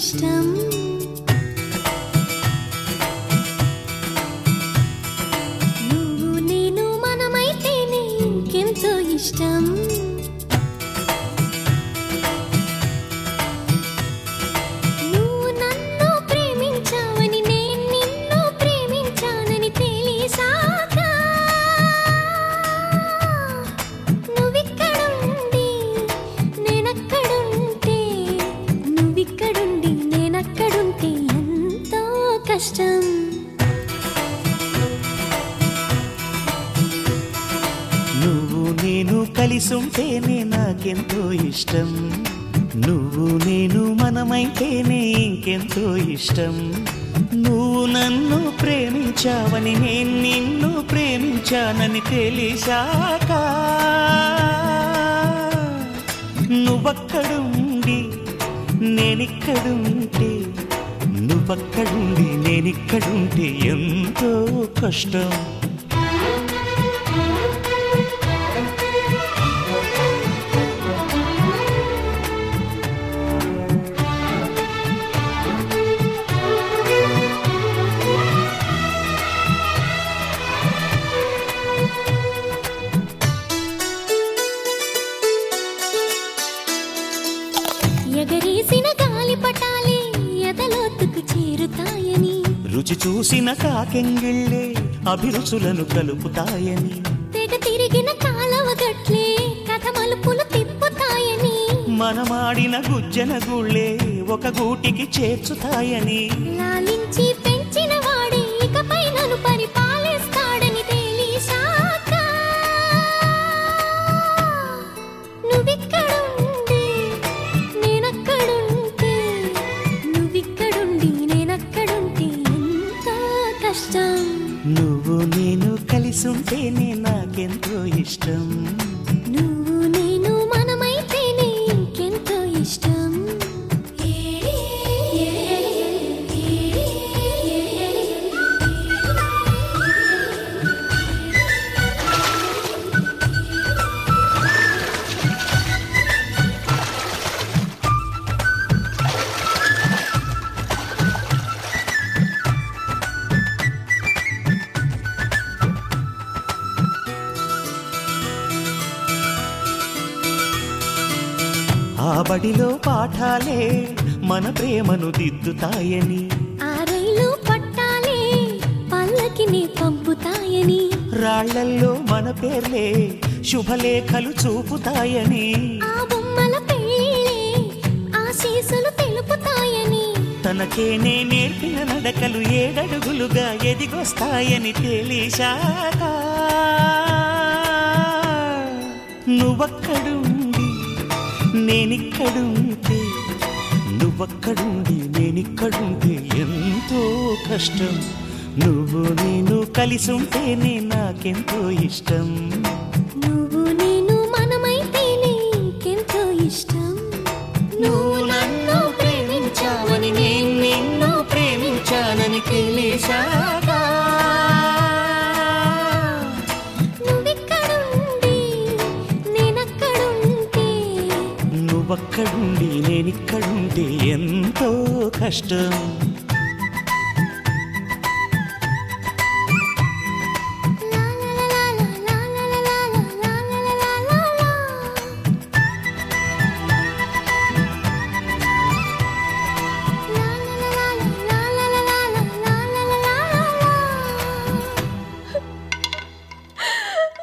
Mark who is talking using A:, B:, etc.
A: ఇష్టం. నువ్వు నేను మనమైతేనే ఇంకెంతో ఇష్టం. నువ్వు నన్ను ప్రేమించావని నేను నిన్ను ప్రేమించానని తెలిసాక నువ్విక్కడుండి నేనక్కడుంటే నువ్విక్కడుండి నేనక్కడుంటే ఎంతో కష్టం.
B: నువ్వు నేను కలిసుంటేనే నాకెంతో ఇష్టం. నువ్వు నేను మనమైతేనే ఇంకెంతో ఇష్టం. నువ్వు నన్ను ప్రేమించావని నేను నిన్ను ప్రేమించానని తెలిసాక నువ్వక్కడుండి నేనిక్కడుంటే నువ్వక్కడుండి నేనిక్కడుంటే ఎంతో కష్టం.
A: ఎగరేసిన గాలిపటాలే ఎదలోతుకు చేరుతాయని,
B: రుచి చూసిన కాకెంగిళ్ళే అభిరుచులను కలుపుతాయని,
A: తెగ తిరిగిన కాలవ గట్లే కథ మలుపులు తిప్పుతాయని,
B: మనమాడిన గుజ్జన గుళ్ళే ఒక గూటికి చేర్చుతాయని,
A: లాలించి పెంచిన వాడే ఇకపై నన్ను పరిపాలిస్తాడని తెలిసాక నువ్విక్కడుండి నేనక్కడుంటే నువ్విక్కడుండి నేనక్కడుంటే ఎంతో కష్టం.
B: నువ్వు నేను కలిసుంటేనే నాకెంతో ఇష్టం.
A: నువ్వు నేను మనమైతేనే ఇంకెంతో ఇష్టం.
B: ఆ బడిలో పాఠాలే మన ప్రేమను దిద్దుతాయని,
A: ఆ రైలు పట్టాలే పల్లకిని పంపుతాయని,
B: రాళ్లల్లో మన పేర్లే శుభలేఖలు చూపుతాయని,
A: ఆ బొమ్మల పెళ్ళిళ్ళే ఆశీస్సులు తెలుపుతాయని,
B: తనకేనే నేర్పిన నడకలు ఏడడుగులుగా ఎదిగొస్తాయని తెలిసాక నువ్వక్కడుండి నేనిక్కడుంటే నువ్వక్కడుండి నేనిక్కడుంటే ఎంతో కష్టం. నువ్వు నేను కలిసుంటేనే నాకెంతో ఇష్టం.
A: నువ్వు నేను మనమైతేనే ఇంకెంతో ఇష్టం.
B: నువ్వు నన్ను ప్రేమించావని నేను నిన్ను ప్రేమించానని తెలిసాక
A: నువ్విక్కడుండి నేనక్కడుంటే
B: నువ్వక్కడుండి నేనిక్కడుంటే ఎంతో కష్టం.